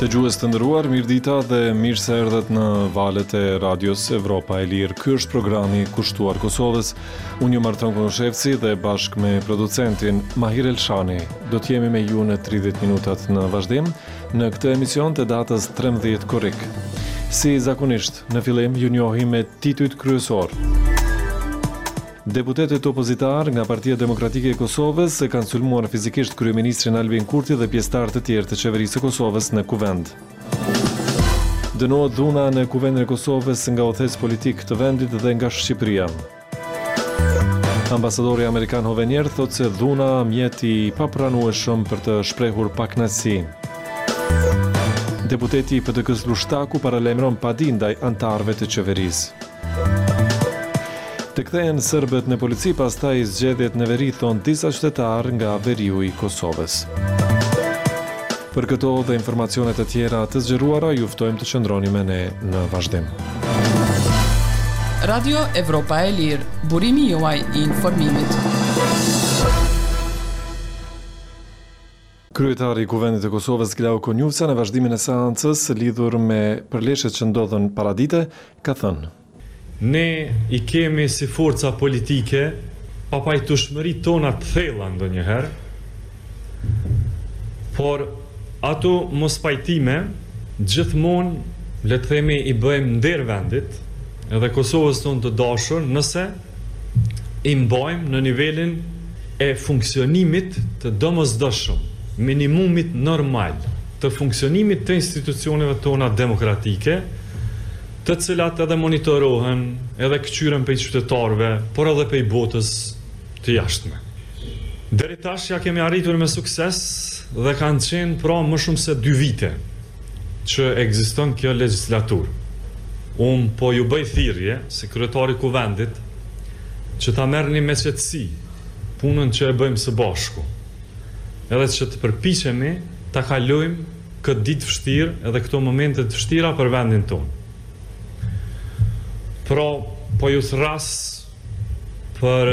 Dëgjues të nderuar, mirëdita dhe mirë se erdhët në valët e radios Evropa e Lirë. Ky është programi kushtuar Kosovës. Unë jam Marton Konoshevci dhe bashkë me producentin Mahir Elshani do të jemi me ju në 30 minutat në vazhdim në këtë emision të datës 13 korrik. Si zakonisht, në fillim ju njohim me titujt kryesor. Deputetët opozitar nga Partia Demokratike e Kosovës kanë sulmuar fizikisht kryeministrin Albin Kurti dhe pjesëtarë të tjerë të qeverisë së Kosovës në kuvend. Dënohet dhuna në kuvendin e Kosovës nga udhëheqës politik të vendit dhe nga Shqipëria. Ambasadori amerikan Hovenier thotë se dhuna mjet i papranueshëm për të shprehur pakënaqësi. Deputeti i PDK-s Lushtaku paralajmëron padi ndaj anëtarëve të qeverisë. Të kthehen serbët në polici, pastaj zgjedhjet në veri, thon disa qytetarë nga veriu i Kosovës. Për këto dhe informacionet të tjera të zgjeruara, ju ftojmë të qëndroni me ne në vazhdim. Radio Evropa e Lirë, burimi juaj i informimit. Kryetari i Kuvendit të Kosovës Glau Konjufca në vazhdimin e seancës lidhur me përleshjet që ndodhen paradite ka thënë: Ne i kemi si forca politike papajtueshmëri tona të thella ndonjëherë, por ato mos pajtime gjithmonë le të themi i bëjmë nder vendit edhe Kosovës tonë të dashur nëse i mbajmë në nivelin e funksionimit të domosdoshëm, minimumit normal të funksionimit të institucioneve tona demokratike, të cilat edhe monitorohen, edhe këqyren prej qytetarëve, por edhe prej botës të jashtme. Deri tash ja kemi arritur me sukses dhe kanë qenë pra më shumë se 2 vite që ekziston kjo legjislaturë. Unë po ju bëj thirrje si kryetari i kuvendit që ta merrni me qetësi punën që e bëjmë së bashku, edhe që të përpiqemi ta kalojmë këtë ditë vështirë edhe këto momente të vështira për vendin tonë. Pra, po ju thras për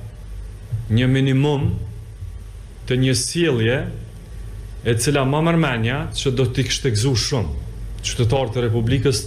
një minimum të një sjellje e cila më mërmenja që do t'i kishte gëzu shumë qytetarët e Republikës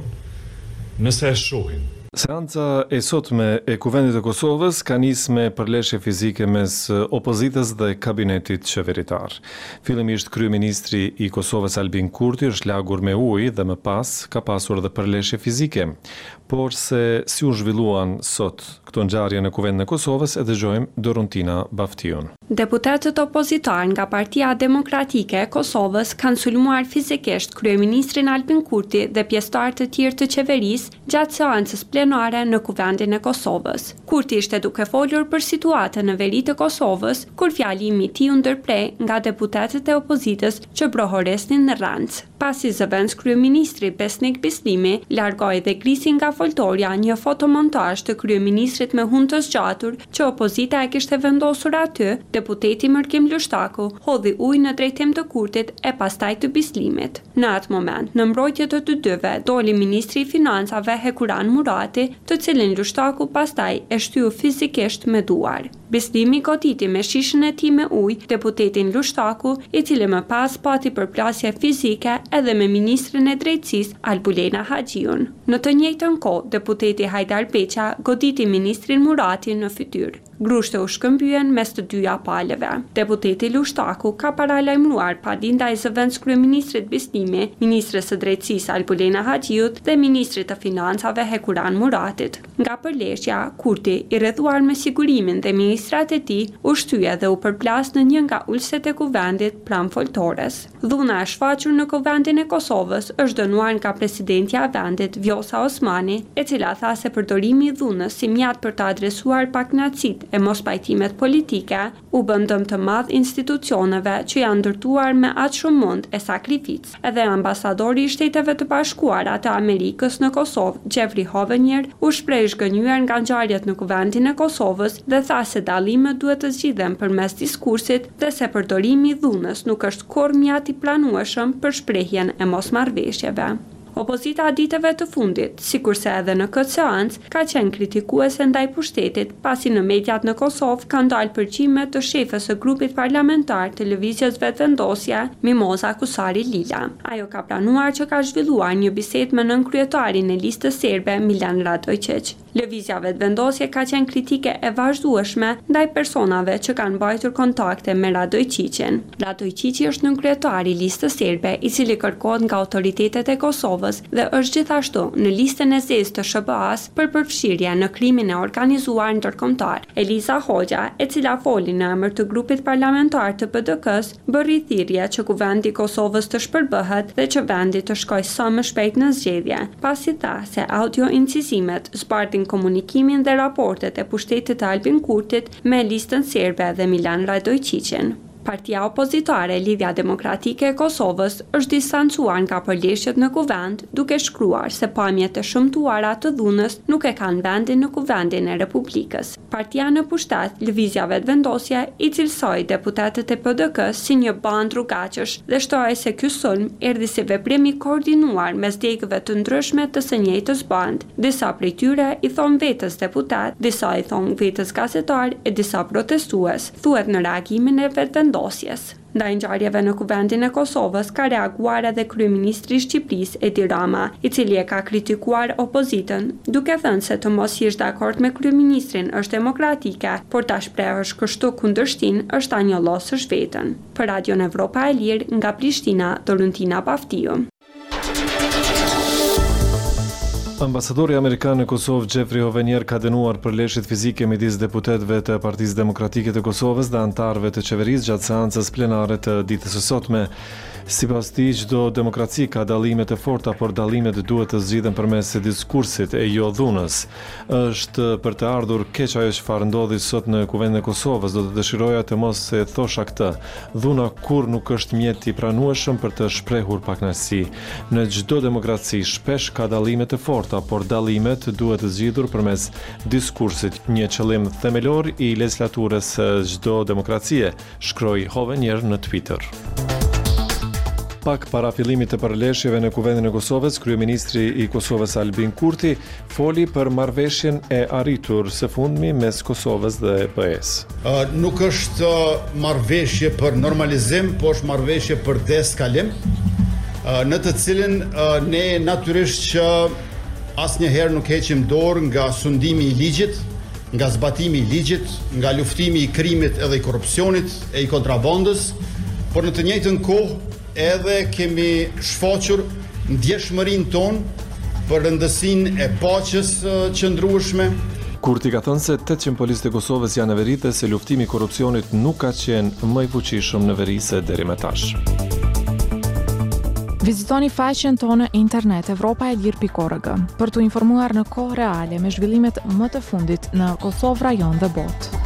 tonë nëse e shohin. Seanca e sotme e Kuvendit të Kosovës ka nisë me përleshje fizike mes opozitës dhe kabinetit qeveritar. Fillimisht kryeministri i Kosovës Albin Kurti është lagur me ujë dhe më pas ka pasur edhe përleshje fizike. Por se si u zhvilluan sot këto ngjarje në Kuvendin e Kosovës, e dëgjojmë Dorontina Baftion. Deputetët opozitar nga Partia Demokratike e Kosovës kanë sulmuar fizikisht kryeministrin Albin Kurti dhe pjesëtarë të tjerë të qeverisë gjatë seancës plenare në Kuvendin e Kosovës. Kurti ishte duke folur për situatën në veri të Kosovës, kur fjalimi i tij u ndërprej nga deputetët e opozitës që prohoresnin në rancë. Pasi zëvendës kryeministri Besnik Bislimi largoi dhe grisi nga foltorja një fotomontazh të kryeministrit me hunë të zgjatur që opozita e kishte vendosur aty, deputeti Mërkim Lushtaku hodhi ujë në drejtim të Kurtit e pastaj të Bislimit. Në atë moment, në mbrojtje të të dyve, doli ministri i financave Hekuran Murati, të cilin Lushtaku pastaj e shtyu fizikisht me duar. Bislimi goditi me shishën e tij me ujë deputetin Lushtaku, i cili më pas pati përplasje fizike edhe me ministrin e drejtësisë Albulena Haxhiun. Në të njëjtën kohë, deputeti Hajdar Beqa goditi ministrin Murati në fytyrë. Grushte u shkëmbyen mes të dyja palëve. Deputeti Lushtaku ka paralajmëruar padi ndaj zëvendës kryeministrit Bislimi, ministres së drejtësisë Albulena Haxhiut dhe ministrit të financave Hekuran Muratit. Nga përleshja, Kurti, i rrethuar me sigurimin dhe ministrat e tij, u shtye dhe u përplas në një nga ulset e kuvendit pranë foltores. Dhuna e shfaqur në Kuvendin e Kosovës është dënuar nga presidentja e vendit Vjosa Osmani, e cila tha se përdorimi i dhunës si mjat për të adresuar pakënaqësitë e mos pajtimet politike u bën dëm të madh institucioneve që janë ndërtuar me aq shumë mund e sakrificë. Edhe ambasadori i Shteteve të Bashkuara të Amerikës në Kosovë, Jeffrey Hovenier, u shpreh zgënjur nga ngjarjet në Kuvendin e Kosovës dhe tha se dallimet duhet të zgjidhen përmes diskursit dhe se përdorimi i dhunës nuk është kurrë mjat i planueshëm për shprehjen e mosmarrëveshjeve. Opozita ditëve të fundit, sikurse edhe në këtë seancë, ka qenë kritikuese ndaj pushtetit, pasi në mediat në Kosovë kanë dalë përgjime të shefës së grupit parlamentar të lëvizjes Vetëvendosja, Mimoza Kusari Lila. Ajo ka planuar që ka zhvilluar një bisedë me nënkryetarin e listës serbe Milan Radojčić. Lëvizja Vetëvendosje ka qenë kritike e vazhdueshme ndaj personave që kanë mbajtur kontakte me Radojčićin. Radojčići është nënkryetari i listës serbe, i cili kërkohet nga autoritetet e Kosovës dhe është gjithashtu në listën e zezë të SBA-s për përfshirje në krimin e organizuar ndërkombëtar. Eliza Hoxha, e cila foli në emër të grupit parlamentar të PDK-s, bëri thirrje që kuvendi i Kosovës të shpërbëhet dhe që vendi të shkojë sa më shpejt në zgjedhje, pasi tha se audio incizimet zbardhin komunikimin dhe raportet e pushtetit të Albin Kurtit me listën serbe dhe Milan Radojčićin. Partia opozitare Lidhja Demokratike e Kosovës është distancuar nga përleshjet në kuvend, duke shkruar se pamjet e shëmtuara të dhunës nuk e kanë vendin në kuvendin e Republikës. Partia në pushtet, Lëvizja Vetëvendosje, i cilësoi deputetët e PDK-s si një bandë rrugaqësh dhe shtoi se ky sulm erdhi si veprim i koordinuar mes degëve të ndryshme të së njëjtës bandë. Disa prej tyre i thon vetës deputet, disa i thon vetës gazetar e disa protestues, thuhet në reagimin e Vetëvendosjes. Ndaj ngjarjeve në kuvendin e Kosovës ka reaguar edhe kryeministri i Shqipërisë Edi Rama, i cili e ka kritikuar opozitën, duke thënë se të mos jesh dakord me kryeministrin është demokratike, por ta shprehësh kështu kundërshtin është ta njolosësh veten. Për Radion Evropa e Lirë nga Prishtina, Doruntina Paftiu. Ambasadori amerikan në Kosovë Jeffrey Hovenier ka dënuar përleshjet fizike midis deputetëve të Partisë Demokratike të Kosovës dhe anëtarëve të qeverisë gjatë seancës plenare të ditës së sotme. Sipas tij, çdo demokraci ka dallime të forta, por dallimet duhet të zgjidhen përmes diskursit e jo dhunës. Është për të ardhur keq ajo çfarë ndodhi sot në Kuvendin e Kosovës, do të dëshiroja të mos e thosha këtë. Dhuna kurrë nuk është mjet i pranueshëm për të shprehur pakënaqësi. Në çdo demokraci shpesh ka dallime të forta, por dallimet duhet të zgjidhur përmes diskursit, një qëllim themelor i legjislaturës së çdo demokracie, shkroi Hovenier në Twitter. Pak para fillimit të përleshjeve në Kuvendin e Kosovës, kryeministri i Kosovës Albin Kurti foli për marrëveshjen e arritur së fundmi mes Kosovës dhe BE-s. Nuk është marrëveshje për normalizim, po është marrëveshje për deeskalim, në të cilin ne natyrisht që asnjëherë nuk heqim dorë nga sundimi i ligjit, nga zbatimi i ligjit, nga luftimi i krimit edhe i korrupsionit e i kontrabandës, por në të njëjtën kohë edhe kemi shfaqur ndjeshmërinë tonë për rëndësinë e paqes qëndrueshme. Kurti ka thënë se 800 policët e Kosovës janë në veri dhe se luftimi i korrupsionit nuk ka qenë më i fuqishëm në veri se deri më tash. Vizitoni faqen tonë internet evropaelir.org për të informuar në kohë reale me zhvillimet më të fundit në Kosovë, rajon dhe botë.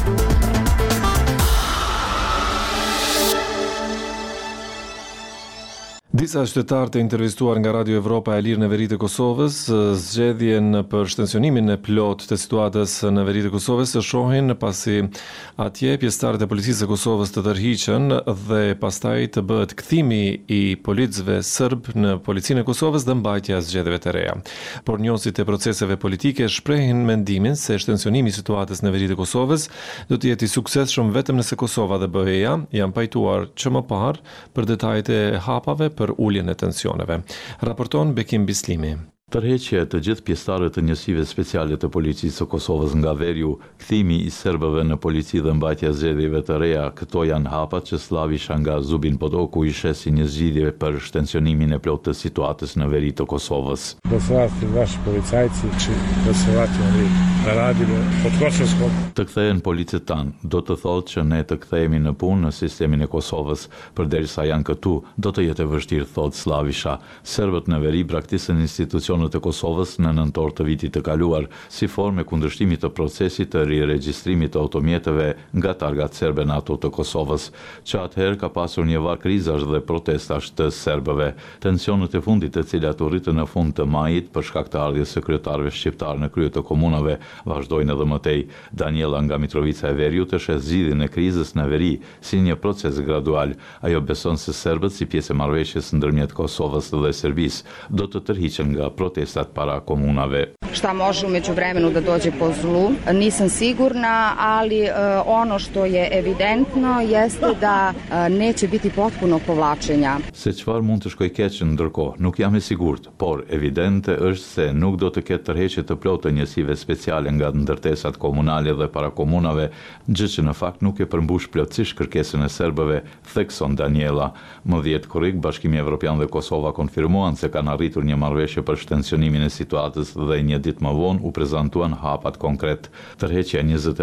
Disa qytetarë të intervistuar nga Radio Evropa e Lirë në veri të Kosovës zgjedhjen për shtensionimin e plot të situatës në veri të Kosovës së shohin pasi atje pjesëtarët e policisë së Kosovës të tërhiqen dhe pastaj të bëhet kthimi i policëve serb në policinë e Kosovës dhe mbajtja e zgjedhjeve të reja. Por njohësit e proceseve politike shprehin mendimin se shtensionimi i situatës në veri të Kosovës do të jetë i suksesshëm vetëm nëse Kosova dhe BE-ja janë pajtuar që më parë për detajet e hapave për uljen e tensioneve. Raporton Bekim Bislimi. Tërheqja e të gjithë pjesëtarëve të njësive speciale të policisë së Kosovës nga veriu, kthimi i serbëve në polici dhe mbajtja e zgjedhjeve të reja, këto janë hapat që Slavisha nga Zubin Potoku i sheh si një zgjidhje për shtensionimin e plotë të situatës në veri të Kosovës. Të kthehen policët tanë, do të thotë që ne të kthehemi në punë në sistemin e Kosovës, përderisa janë këtu, do të jetë e vështirë, thotë Slavisha. Serbët në veri braktisën institucion tensionët e Kosovës në nëntor të vitit të kaluar, si formë e kundërshtimit të procesit të riregjistrimit të automjeteve nga targat serbe NATO të Kosovës, që atëherë ka pasur një var krizash dhe protestash të serbëve. Tensionët e fundit, të cilat u rritën në fund të majit për shkak të ardhjes së kryetarëve shqiptar në krye të komunave, vazhdojnë edhe më tej. Daniela nga Mitrovica e Veriut e sheh zgjidhjen e krizës në veri si një proces gradual. Ajo beson se serbët, si pjesë e marrëveshjes ndërmjet Kosovës dhe Serbisë, do të tërhiqen nga protestat para komunave. Šta može u međuvremenu da dođe po zlu, nisam sigurna, ali ono što je evidentno jeste da neće biti potpuno povlačenja. Se çfarë mund të shkojë keq ndërkohë, nuk jam e sigurt, por evidente është se nuk do të ketë tërheqje të plotë të njësive speciale nga ndërtesat komunale dhe parakomunave, gjë që në fakt nuk e përmbush plotësisht kërkesën e serbëve, thekson Daniela. Më 10 korrik, Bashkimi Evropian dhe Kosova konfirmuan se kanë arritur një marrëveshje për shtensionimin e situatës dhe një ditë më vonë u prezantuan hapat konkret. Tërheqja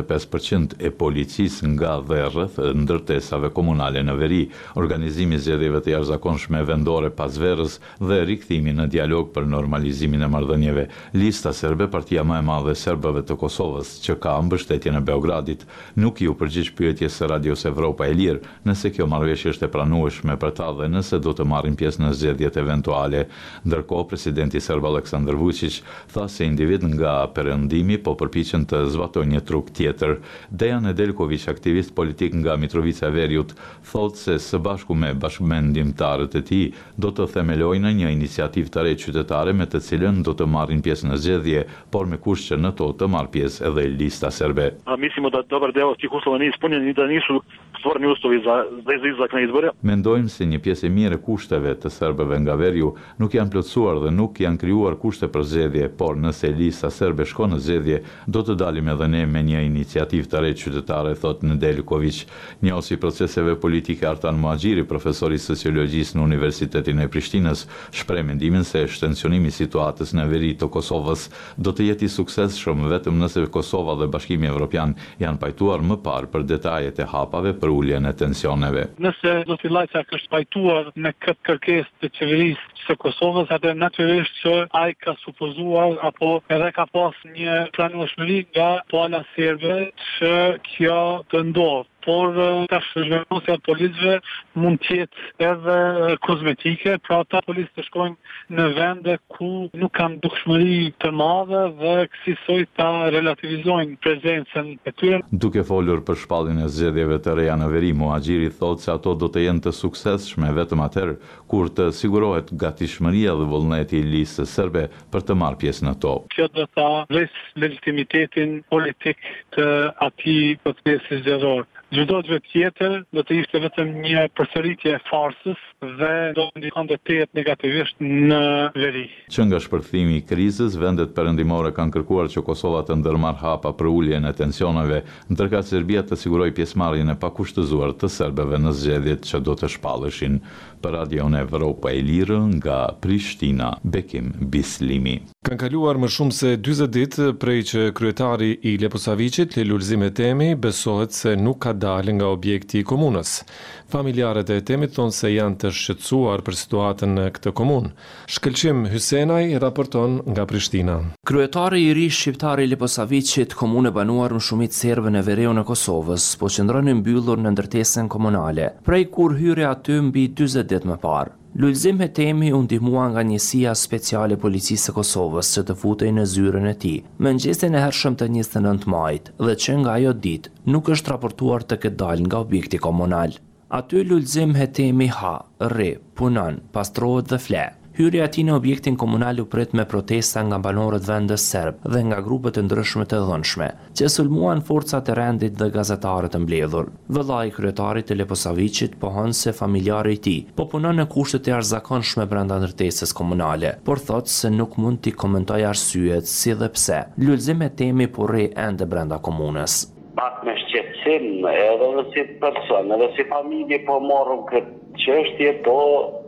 25% e policisë nga dhe rreth ndërtesave komunale në veri, organizimi i zgjedhjeve të jashtëzakonshme vendore pas verës dhe rikthimi në dialog për normalizimin e marrëdhënieve. Lista serbe, partia më e madhe e serbëve të Kosovës, që ka mbështetjen e Beogradit, nuk ju përgjigj pyetjes së Radios Evropa e Lirë nëse kjo marrëveshje është e pranueshme për ta dhe nëse do të marrin pjesë në zgjedhjet eventuale. Ndërkohë, presidenti serb Aleksandar Vučić tha se individ nga perëndimi po përpiqen të zbatojnë një truk tjetër. Dejan Nedeljković, aktivist politik nga Mitrovica e Veriut, thotë se së bashku me bashkëmendimtarët e tij do të themelojnë një iniciativë të re qytetare me të cilën do të marrin pjesë në zgjedhje, por me kusht që në to të marrë pjesë edhe lista serbe. Mislimo da dobar deo tih uslova nije ispunjen i da nisu stvoreni uslovi za izlazak na izbore. Mendojmë se një pjesë e mirë e kushteve të serbëve nga Veriu nuk janë plotësuar dhe nuk janë krijuar kushte për zgjedhje, por nëse lista serbe shkon në zgjedhje, do të dalim edhe ne me një iniciativë të re qytetare, thot Nedeljković. Njohësi proceseve politike Artan Muhaxhiri, profesor i sociologjisë në Universitetin e Prishtinës, shpreh mendimin se shtensionimi i situatës në veri të Kosovës do të jetë i suksesshëm vetëm nëse Kosova dhe Bashkimi Evropian janë pajtuar më parë për detajet e hapave për uljen e tensioneve. Nëse zoti Lajçak është pajtuar me këtë kërkesë të qeverisë së Kosovës, atë natyrisht që ai ka supozuar apo edhe ka pas një pranueshmëri nga pala serbe që kjo të ndodhë. Por tash zhvendosja e policëve mund të jetë edhe kozmetike, pra ata policë të shkojnë në vende ku nuk kanë dukshmëri të madhe dhe kësaj ta relativizojnë prezencën e tyre. Duke folur për shpalljen e zgjedhjeve të reja në veri, Muhaxhiri thotë se ato do të jenë të suksesshme vetëm atëherë kur të sigurohet gatishmëria dhe vullneti i listës serbe për të marrë pjesë në to. Kjo do ta vlesë legitimitetin politik të atij procesi zgjedhor. Çdo gjë tjetër do të ishte vetëm një përsëritje e farsës dhe do të ndikonte të jetë negativisht në veri. Që nga shpërthimi i krizës, vendet perëndimore kanë kërkuar që Kosova të ndërmarrë hapa për uljen e tensioneve, ndërkëse Serbia të sigurojë pjesëmarrjen e pakushtëzuar të serbëve në zgjedhjet që do të shpalleshin. Për Radion Evropa e Lirë nga Prishtina, Bekim Bislimi. Kanë kaluar më shumë se 40 ditë prej që kryetari i Leposavicit, Lulzim Hetemi, besohet se nuk ka dalë nga objekti i komunës. Familjarët e Hetemit thonë se janë të shqetësuar për situatën në këtë komunë. Shkëlqim Hysenaj raporton nga Prishtina. Kryetari i ri shqiptar i Leposavicit, komunë e banuar në shumicë serbëve në veriun e Kosovës, po qëndron i mbyllur në ndërtesën komunale, prej kur hyri aty mbi 40 ditë më parë. Lulzim Hetemi u ndihmua nga njësia speciale policisë së Kosovës që të futej në zyrën e tij, mëngjesin e hershëm të 29 majit, dhe që nga ajo ditë nuk është raportuar të ketë dalë nga objekti komunal. Aty Lulzim Hetemi ha, rri, punon, pastrohet dhe fle. Hyrja e tij në objektin komunal u prit me protesta nga banorët vendës serb dhe nga grupet e ndryshme të dhënshme, që sulmuan forcat e rendit dhe gazetarët e mbledhur. Vëllai i kryetarit të Leposavicit pohon se familjari i tij po punon në kushte të jashtëzakonshme brenda ndërtesës komunale, por thotë se nuk mund t'i komentojë arsyet si dhe pse. Lulzim Hetemi po rri ende brenda komunës. Pak me shqetësim edhe si person, edhe si familje po morëm këtë çështje, po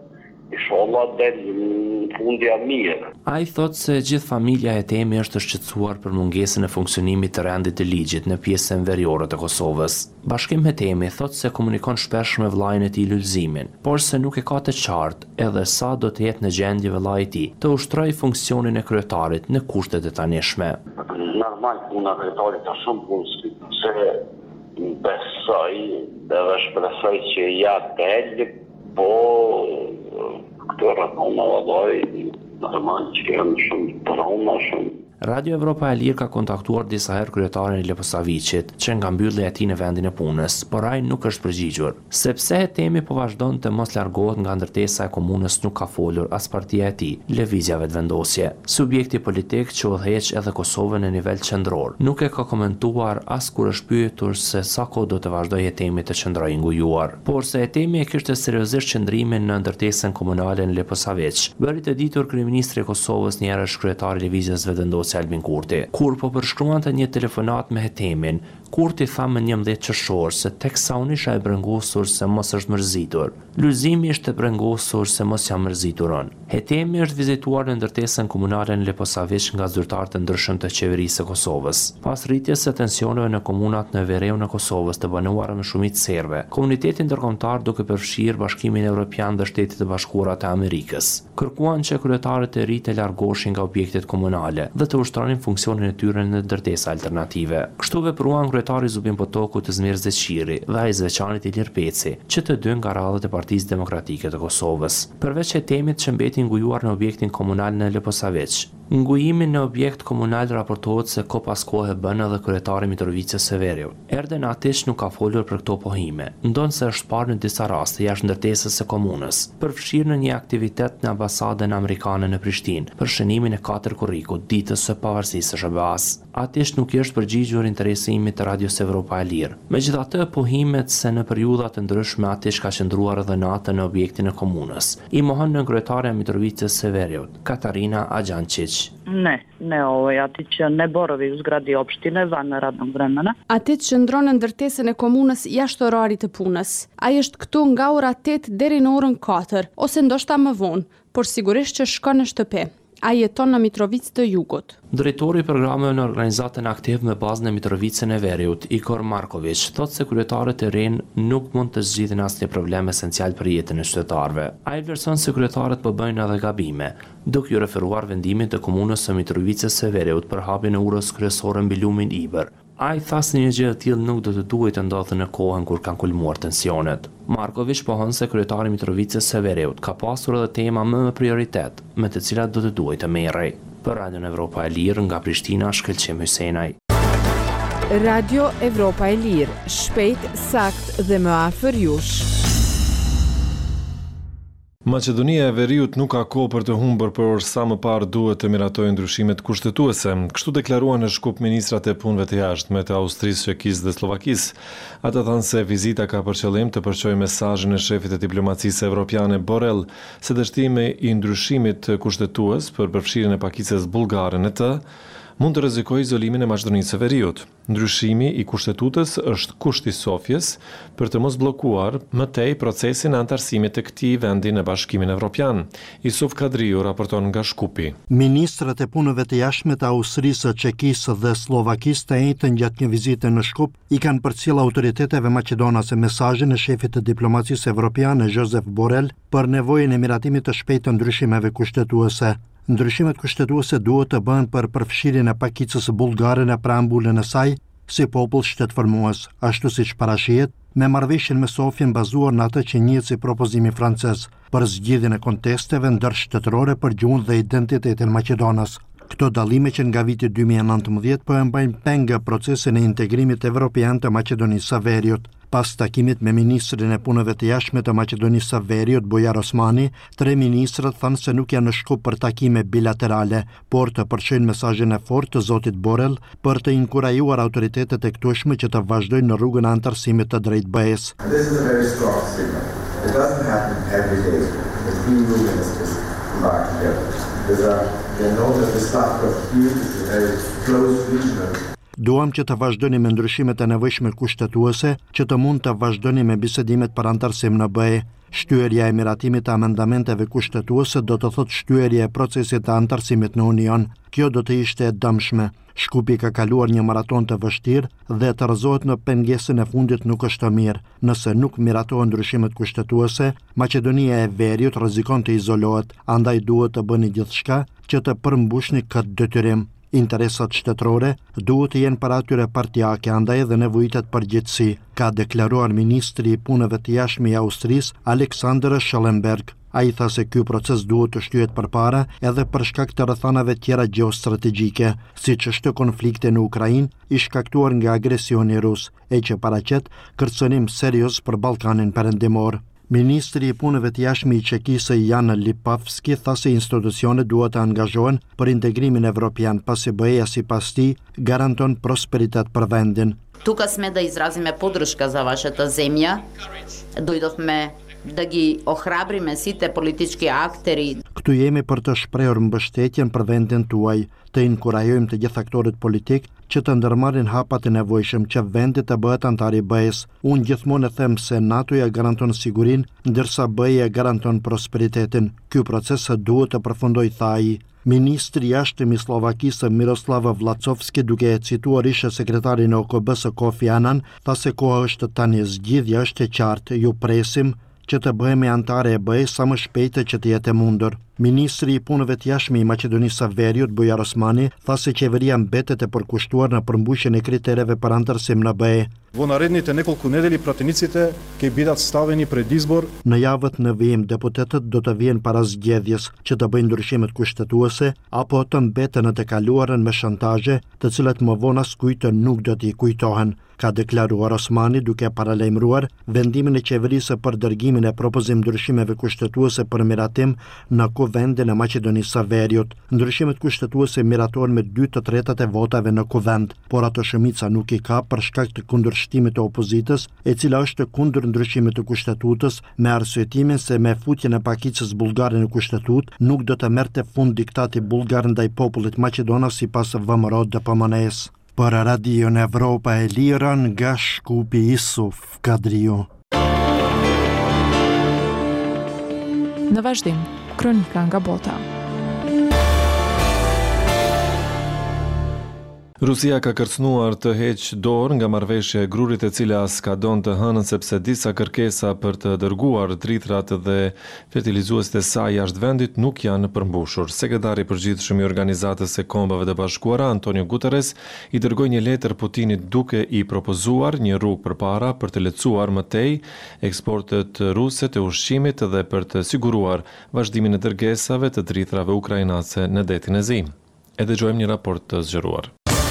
Inshallah del në fundja mirë. Ai thot se gjithë familja e Hetemi është shqetësuar për mungesën e funksionimit të rendit të ligjit në pjesën veriore të Kosovës. Bashkim Hetemi thot se komunikon shpesh me vllajën e tij Lulzimin, por se nuk e ka të qartë edhe sa do të jetë në gjendje vllai i tij të ushtrojë funksionin e kryetarit në kushtet e tanishme. Normal puna e kryetarit ka shumë punë, se besoj dhe shpresoj që ja del, po këtë rëtona vëllaj, normal që janë shumë përhona, shumë. Radio Evropa e Lirë ka kontaktuar disa herë kryetarin e Leposavicit, që nga mbyllja e tij në vendin e punës, por ai nuk është përgjigjur. Sepse Hetemi po vazhdon të mos largohet nga ndërtesa e komunës, nuk ka folur as partia e tij, Lëvizja Vetëvendosje. Subjekti politik që udhëheq edhe Kosovën në nivel qendror, nuk e ka komentuar as kur është pyetur se sa kohë do të vazhdojë Hetemi të qëndrojë ngujuar. Por se Hetemi e kishte seriozisht qëndrimin në ndërtesën komunale në Leposavic, bëri të ditur kryeministri i Kosovës një herë kryetari i Lëvizjes Vetëvendosje Albin Kurti. Kur po përshkruante një telefonat me Hetemin, Kurti tha më 11 qershor se teksa unë isha e brengosur se mos është mërzitur. Lulzimi ishte brengosur se mos jam mërzitur unë. Hetemi është vizituar në ndërtesën komunale në Leposavic nga zyrtarë të ndryshëm të qeverisë së Kosovës. Pas rritjes së tensioneve në komunat në veriun e Kosovës të banuara me shumicë serbe, komuniteti ndërkombëtar duke përfshirë Bashkimin Evropian dhe Shtetet e Bashkuara të Amerikës, kërkuan që kryetarët e ri të largoheshin nga objektet komunale dhe të ushtronin funksionin e tyre në ndërtesa alternative. Kështu vepruan kryetari Zubin Potoku të Zmirë Zeqiri dhe ai Zveçanit Ilir Peci, që të dy nga radhët e Partisë Demokratike të Kosovës. Përveç Hetemit që mbeti ngujuar në objektin komunal në Leposavic, ngujimin në objekt komunal raportohet se ko pas kohë bën edhe kryetari Mitrovicës Severiu. Erden Atish nuk ka folur për këto pohime, ndonse është parë në disa raste jashtë ndërtesës së komunës, përfshirë në një aktivitet në ambasadën amerikane në Prishtinë për shënimin e 4 korrikut ditës së pavarësisë së SBA-s. Atish nuk i është përgjigjur interesimit të Radios Evropa e Lirë. Megjithatë, pohimet se në periudha të ndryshme Atish ka qëndruar edhe natë në objektin e komunës, i mohon në kryetaria Mitrovicës Severiu, Katarina Agjancic. Ne ati që ne borovi u zgradi opštine van në radnog vremena. Ati që ndronë në ndërtesën e komunës jashtë orarit të punës. Ai është këtu nga ora 8 deri në orën 4, ose ndoshta më vonë, por sigurisht që shkon në shtëpi. Ai jeton në Mitrovicë të Jugut. Drejtori i programeve në organizatën aktiv me bazë në Mitrovicën e Veriut, Igor Marković, thotë se kryetarët e rinë nuk mund të zgjidhin asnjë problem esencial për jetën e qytetarëve. Ai vlerëson se kryetarët po bëjnë edhe gabime, duke ju referuar vendimit të komunës së Mitrovicës së Veriut për hapjen e urës kryesore mbi lumin Iber. Ai tha se një gjë e tillë nuk do të duhet të ndodhte në kohën kur kanë kulmuar tensionet. Marković pohon se kryetari Mitrovicës së Veriut ka pasur edhe tema më me prioritet, me të cilat do të duhet të merrej. Për Radion Evropa e Lirë nga Prishtina, Shkëlqim Hysenaj. Radio Evropa e Lirë, shpejt, sakt dhe më afër jush. Maqedonia e Veriut nuk ka kohë për të humbur, por sa më parë duhet të miratojë ndryshimet kushtetuese. Kështu deklaruan në Shkup ministrat e punëve të jashtme të Austrisë, Çekisë dhe Slovakisë. Ata thanë se vizita ka për qëllim të përçojë mesazhin e shefit të diplomacisë evropiane Borrell se dështimi i ndryshimit kushtetues për përfshirjen e pakicës bullgare në të mund të rrezikojë izolimin e Maqedonisë së Veriut. Ndryshimi i kushtetutës është kusht i Sofjes për të mos bllokuar më tej procesin e antarësimit të këtij vendi në Bashkimin Evropian. Isuf Kadriu raporton nga Shkupi. Ministrat e punëve të jashtme të Austrisë, Çekisë dhe Slovakisë të njëjtën gjatë një vizite në Shkup i kanë përcjell autoriteteve maqedonase mesazhin e shefit të diplomacisë evropiane Josep Borrell për nevojën e miratimit të shpejtë të ndryshimeve kushtetuese. Ndryshimet kushtetuese duhet të bëhen për përfshirjen e pakicës bullgare në preambulën e saj si popull shtetformues, ashtu siç parashihet me marrëveshjen me Sofjen bazuar në atë që njihet si propozimi francez për zgjidhjen e kontesteve ndërshtetërore për gjuhën dhe identitetin maqedonas. Këto dallime që nga viti 2019 po e mbajnë pengë procesin e integrimit evropian të Maqedonisë së Veriut. Pas takimit me ministrin e punëve të jashtme të Maqedonisë së Veriut, Bujar Osmani, 3 ministrat thanë se nuk janë në Shkup për takime bilaterale, por të përçojnë mesazhin e fortë të zotit Borrell për të inkurajuar autoritetet e këtueshme që të vazhdojnë në rrugën e antarësimit të drejtbëjes. Duam që të vazhdoni me ndryshimet e nevojshme kushtetuese, që të mund të vazhdoni me bisedimet për antarësim në BE. Shtyerja e miratimit të amendamenteve kushtetuese do të thotë shtyerja e procesit të antarësimit në Union. Kjo do të ishte e dëmshme. Shkupi ka kaluar një maraton të vështirë dhe të rrëzohet në pengesën e fundit nuk është të mirë. Nëse nuk miratohen ndryshimet kushtetuese, Maqedonia e Veriut rrezikon të izolohet, andaj duhet të bëni gjithçka që të përmbushni këtë detyrim. Interesat shtetërore duhet të jenë para atyre partijake, andaj edhe nevojitet përgjithësi, ka deklaruar ministri i punëve të jashtme i Austrisë Alexander Schallenberg. Ai tha se ky proces duhet të shtyhet përpara edhe për shkak të rrethanave tjera gjeostrategjike, siç është konflikti në Ukrainë i shkaktuar nga agresioni rus, e që paraqet kërcënim serioz për Ballkanin Perëndimor. Ministri i punëve të jashtme i Çekisë Jan Lipavski tha se institucionet duhet të angazhohen për integrimin evropian, pasi BE-ja sipas tij garanton prosperitet për vendin. Тука сме да изразиме поддршка за вашата земја. Дојдовме да ги охрабриме сите политички актери. Këtu jemi për të shprehur mbështetjen për vendin tuaj, të inkurajojmë të gjithë aktorët politik që të ndërmarrin hapat e nevojshëm që vendi të bëhet antar i BE-s. Unë gjithmonë e them se NATO-ja garanton sigurinë, ndërsa BE-ja garanton prosperitetin. Ky proces duhet të përfundojë, tha ai. Ministri i jashtëm i Slovakisë Miroslav Vlacovski, duke e cituar ish sekretarin e OKB-s Kofi Annan, tha se koha është tani, zgjidhja është e qartë, ju presim që të bëhemi antare e BE sa më shpejt që të jetë e mundur. Ministri i punëve të jashtme i Maqedonisë së Veriut Bujar Osmani tha se qeveria mbetet e përkushtuar në përmbushjen e kritereve për antarësim në BE. Во наредните неколку недели пратениците ќе бидат ставени пред избор. Në javët në vijim deputetët do të vijen para zgjedhjes që të bëjnë ndryshimet kushtetuese apo të mbeten në të kaluarën me shantazhe, të cilat më vonë askujt nuk do t'i kujtohen, ka deklaruar Osmani, duke paralajmëruar vendimin e qeverisë për dërgimin e propozim ndryshimeve kushtetuese për miratim në Kuvendin e Maqedonisë së Veriut. Ndryshimet kushtetuese miratohen me 2/3 e votave në Kuvend, por ato shumica nuk i ka për shkak të kundërshtimit të opozitës, e cila është kundër ndryshimit të kushtetutës, me arsyetimin se me futjen e pakicës bullgare në kushtetutë nuk do të merrte fund diktati bullgar ndaj popullit maqedonas sipas VMRO DPMNE-s. Për Radion Evropa e Lira nga Shkupi Isuf Kadriu. Në vazhdim, kronika nga bota. Rusia ka kërcënuar të heqë dorë nga marrëveshja e grurit, e cila s'ka don të hënën sepse disa kërkesa për të dërguar dritrat dhe fertilizuesit e saj jashtë vendit nuk janë përmbushur. Sekretari i përgjithshëm i Organizatës së Kombeve të Bashkuara, Antonio Guterres, i dërgoi një letër Putinit duke i propozuar një rrugë përpara për të lehtësuar më tej eksportet ruse të ushqimit dhe për të siguruar vazhdimin e dërgesave të dritrave ukrainase në detin e Zi. E dëgjojmë një raport të zgjeruar.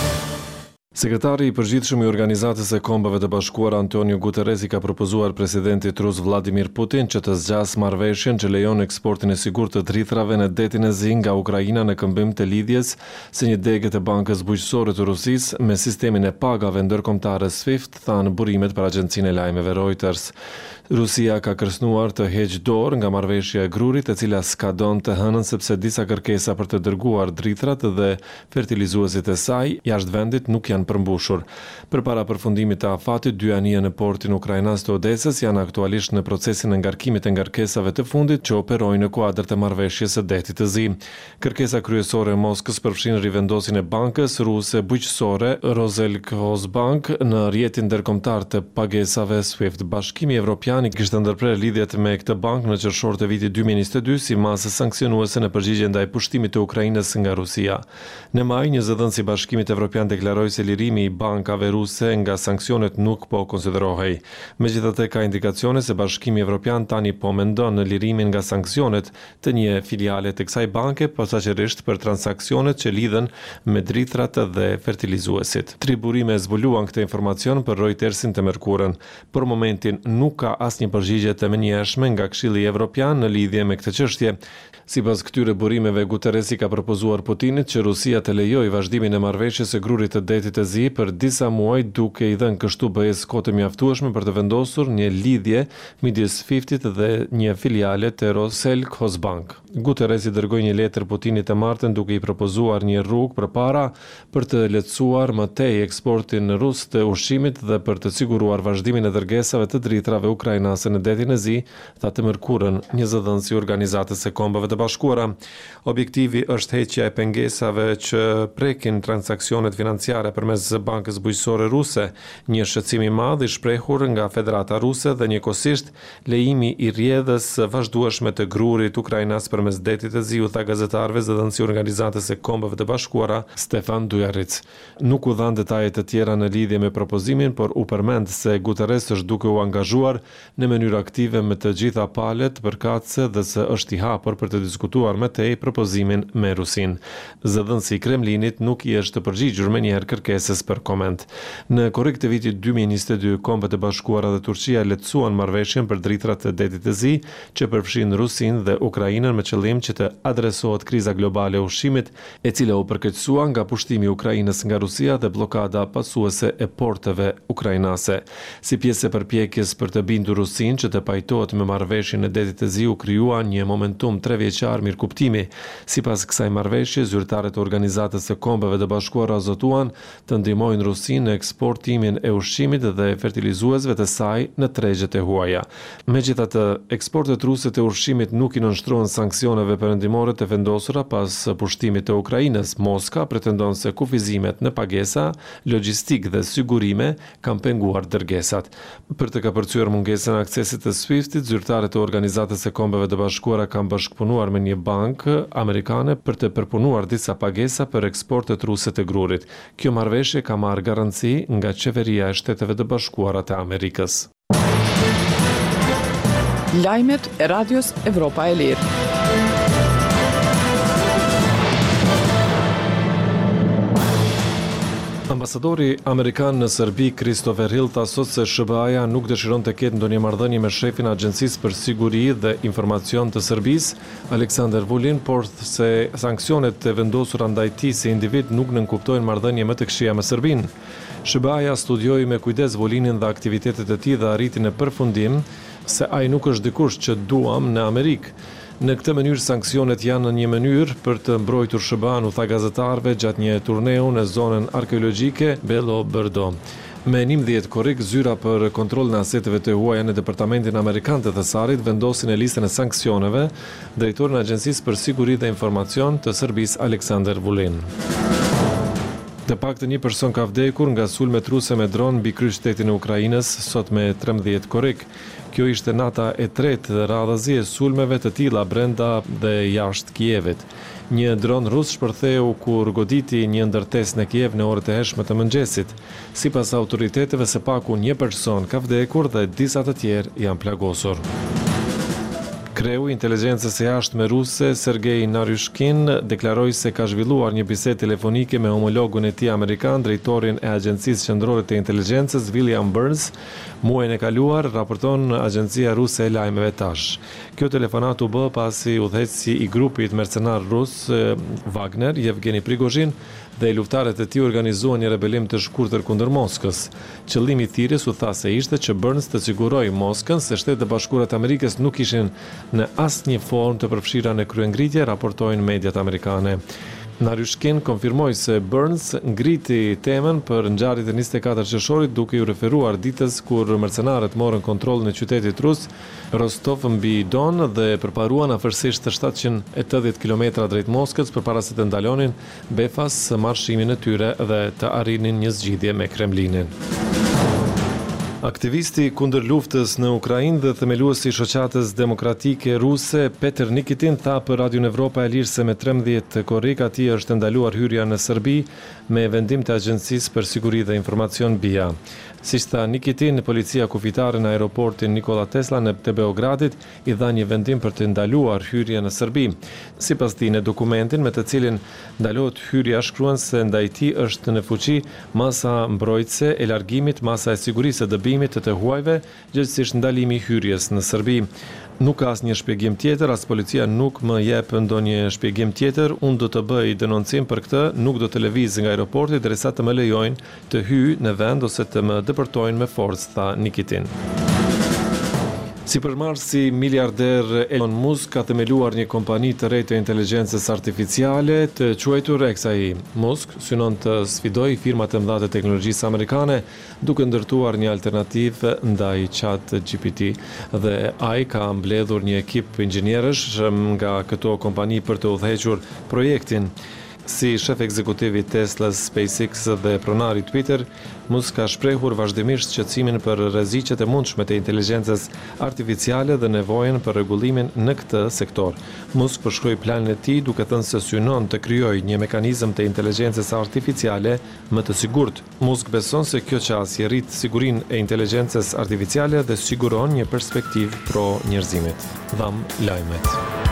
Sekretari i përgjithshëm i Organizatës së Kombeve të Bashkuara Antonio Guterres i ka propozuar presidentit rus Vladimir Putin që të zgjas marrëveshjen që lejon eksportin e sigurt të dritrave në detin e Zi nga Ukraina në këmbim të lidhjes së një dege të Bankës Bujqësore të Rusisë me sistemin e pagave ndërkombëtare SWIFT, thanë burimet për agjencinë e lajmeve Reuters. Rusia ka kërcënuar të heqë dorë nga marrëveshja e grurit, e cila s'ka don të hënën sepse disa kërkesa për të dërguar dritrat dhe fertilizuesit e saj jashtë vendit nuk janë përmbushur. Përpara përfundimit të afatit, dy anija në portin ukrainas të Odesës janë aktualisht në procesin e ngarkimit e ngarkesave të fundit që operojnë në kuadër të marrëveshjes së detit të Zi. Kërkesa kryesore e Moskës përfshin rivendosjen e bankës ruse bujqësore Roselkhozbank në rrjetin ndërkombëtar të pagesave SWIFT. Bashkimi Evropian i kishte ndërprer lidhjet me këtë bankë në qershor të vitit 2022 si masë sanksionuese në përgjigje ndaj pushtimit të Ukrainës nga Rusia. Në maj, një zëdhënës i Bashkimit Evropian deklaroi se lirimi i bankave ruse nga sanksionet nuk po konsiderohej. Megjithatë, ka indikacione se Bashkimi Evropian tani po mendon në lirimin nga sanksionet të një filiale të kësaj banke, posaçërisht për transaksionet që lidhen me dritrat dhe fertilizuesit. Tri burime zbuluan këtë informacion për Reutersin të mërkurën. Për momentin nuk ka asnjë përgjigje të menjëhershme nga Këshilli Evropian në lidhje me këtë çështje. Sipas këtyre burimeve, Guterres i ka propozuar Putinit që Rusia të lejojë vazhdimin e marrëveshjes së grurit të detit të Zi për disa muaj, duke i dhënë kështu BE-s kohë të mjaftueshme për të vendosur një lidhje midis SWIFT-it dhe një filiale të Roselkhozbank. Guterres i dërgoi një letër Putinit të martën duke i propozuar një rrugë përpara për të lehtësuar më tej eksportin rus të ushqimit dhe për të siguruar vazhdimin e dërgesave të dritrave ukrainase në detin e Zi, tha të mërkurën një zëdhënës i Organizatës së Kombeve të Bashkuara. Objektivi është heqja e pengesave që prekin transaksionet financiare përmes bankës bujqësore ruse, një shqetësim i madh i shprehur nga Federata Ruse dhe njëkohësisht lejimi i rrjedhës vazhdueshme të grurit ukrainas përmes detit të Zi, u tha gazetarëve zëdhënësi i Organizatës së Kombeve të Bashkuara Stefan Dujaric. Nuk u dhan detaje të tjera në lidhje me propozimin, por u përmend se Guterres është duke u angazhuar në mënyrë aktive me të gjitha palët përkatëse dhe se është i hapur për të diskutuar më tej propozimin me Rusin. Zëdhënësi i Kremlinit nuk i është përgjigjur me njëherë kërkesës për koment. Në korrik të vitit 2022, Kombet e Bashkuara dhe Turqia lehtësuan marrëveshjen për dritrat të detit të Zi, që përfshin Rusin dhe Ukrainën me qëllim që të adresohet kriza globale e ushqimit, e cila u përkeqësua nga pushtimi i Ukrainës nga Rusia dhe blokada pasuese e porteve ukrainase. Si pjesë e përpjekjes për të bindur Rusin që të pajtohet me marrëveshjen e detit të Zi, u krijua një momentum 3 vjeçar mirëkuptimi. Sipas kësaj marrëveshje, zyrtarët e Organizatës së Kombeve të Bashkuara zotuan të ndihmojnë Rusinë në eksportimin e ushqimit dhe fertilizuesve të saj në tregjet e huaja. Megjithatë, eksportet ruse të ushqimit nuk i nënshtrohen sanksioneve perëndimore të vendosura pas pushtimit të Ukrainës. Moska pretendon se kufizimet në pagesa, logjistik dhe sigurime kanë penguar dërgesat. Për të kapërcyer mungesën e aksesit të SWIFT-it, zyrtarët e Organizatës së Kombeve të Bashkuara kanë bashkëpunuar me një bankë amerikane për të përpunuar disa pagesa për eksportet ruse të grurit. Kjo marrëveshje ka marrë garanci nga qeveria e Shteteve të Bashkuara të Amerikës. Lajmet e Radios Evropa e Lirë. Ambasadori Amerikan në Serbi, Christopher Hill, tha sot se SBA-ja nuk dëshiron të ketë ndonjë marrëdhënie me shefin e Agjencisë për Siguri dhe Informacion të Serbisë, Aleksandar Vulin, por se sanksionet e vendosura ndaj tij si individ nuk nënkuptojnë marrëdhënie më të këqija me Serbinë. SBA-ja studioi me kujdes Vulinin dhe aktivitetet e tij dhe arriti në përfundim se ai nuk është dikush që duam në Amerikë. Në këtë mënyrë sanksionet janë një mënyrë për të mbrojtur SBA-n, u tha gazetarëve gjatë një turneu në zonën arkeologjike Belo Brdo. Me 11 korrik, zyra për kontrollin e aseteve të huaja në Departamentin Amerikan të Thesarit vendosin në listën e sanksioneve drejtorin e Agjencisë për Siguri dhe Informacion të Serbisë, Aleksandar Vulin. Të paktën një person ka vdekur nga sulmet ruse me dron mbi kryeqytetin e Ukrainës sot me 13 korrik. Kjo ishte nata e tretë radhazi e sulmeve të tilla brenda dhe jashtë Kievit. Një dron rus shpërtheu kur goditi një ndërtesë në Kiev në orët e hershme të mëngjesit. Sipas autoriteteve, së paku një person ka vdekur dhe disa të tjerë janë plagosur. Kreu i inteligjencës së jashtme ruse, Sergej Naryshkin, deklaroi se ka zhvilluar një bisedë telefonike me homologun e tij amerikan, drejtorin e Agjencisë Qendrore të Inteligjencës, William Burns. Muajin e kaluar, raporton Agjencia Ruse e Lajmeve tash. Kjo telefonat u bë pasi udhëheqësi i grupit mercenar rus Wagner, Yevgeni Prigozhin, dhe luftarët e tij organizuan një rebelim të shkurtër kundër Moskës. Qëllimi i thirrjes u tha se ishte që Burns të sigurojë Moskën se Shtetet e Bashkuara të Amerikës nuk ishin në asnjë formë të përfshira në kryengritje, raportojnë mediat amerikane. Naryshkin konfirmoi se Burns ngriti temën për ngjarjet e 24 qershorit duke u referuar ditës kur mercenarët morën kontrollin e qytetit rus Rostov mbi Don dhe përparuan afërsisht 780 kilometra drejt Moskës përpara se të ndalonin befas marshimin e tyre dhe të arrinin një zgjidhje me Kremlinin. Aktivisti kundër luftës në Ukrainë dhe themeluesi i Shoqatës Demokratike Ruse, Peter Nikitin, tha për Radion Evropa e Lirë se me 13 korrik atij është ndaluar hyrja në Serbi me vendim të Agjencisë për Siguri dhe Informacion BIA. Siç tha Nikitin, policia kufitare në aeroportin Nikola Tesla të Beogradit i dha një vendim për të ndaluar hyrjen në Serbi. Sipas tij, në dokumentin me të cilin ndalohet hyrja shkruan se ndaj tij është në fuqi masa mbrojtëse e largimit, masa e sigurisë së dëbimit shpërblimit të huajve, gjithsesi ndalimi i hyrjes në Serbi. Nuk ka asnjë shpjegim tjetër, as policia nuk më jep ndonjë shpjegim tjetër. Unë do të bëj denoncim për këtë, nuk do të lëviz nga aeroporti derisa të më lejojnë të hyj në vend ose të më deportojnë me forcë, tha Nikitin. Sipërmarrësi miliarder Elon Musk ka themeluar një kompani të re të inteligjencës artificiale të quajtur XAI. Musk synon të sfidojë firmat e mëdha të teknologjisë amerikane duke ndërtuar një alternativë ndaj ChatGPT dhe ai ka mbledhur një ekip inxhinierësh nga këto kompani për të udhëhequr projektin. Si shef ekzekutiv i Tesla, SpaceX dhe pronari Twitter, Musk ka shprehur vazhdimisht shqetësimin për rreziqet e mundshme të inteligjencës artificiale dhe nevojën për rregullimin në këtë sektor. Musk përshkroi planin e tij duke thënë se synon të krijojë një mekanizëm të inteligjencës artificiale më të sigurt. Musk beson se kjo qasje rrit sigurinë e inteligjencës artificiale dhe siguron një perspektivë pro njerëzimit. Dham lajmet.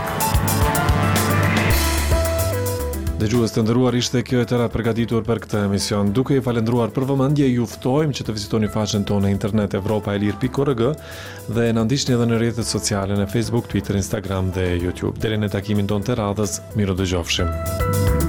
Dëgjues të nderuar, ishte kjo e tëra përgatitur për këtë emision. Duke i falendruar për vëmendje, ju ftojmë që të vizitoni faqen tonë në internet europaelir.org dhe na ndiqni edhe në rrjetet sociale në Facebook, Twitter, Instagram dhe YouTube. Deri në takimin tonë të radhës, miru dëgjofshim.